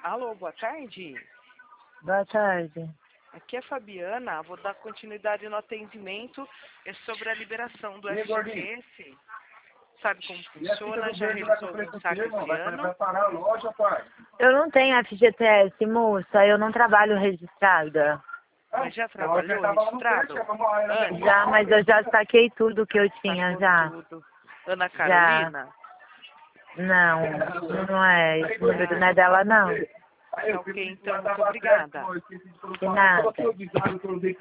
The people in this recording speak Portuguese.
Alô, boa tarde. Boa tarde. Aqui é a Fabiana, vou dar continuidade no atendimento sobre a liberação do FGTS. Sabe como funciona? Já realizou algum saque esse ano? Eu não tenho FGTS, moça. Eu não trabalho registrada. Mas já trabalhou registrado? Ana, Já, mas eu já saquei tudo que eu tinha, sacou já. tudo. Ana Carolina? Não, não é. Esse número não é dela, não. Tá ok, então, muito obrigada. De nada.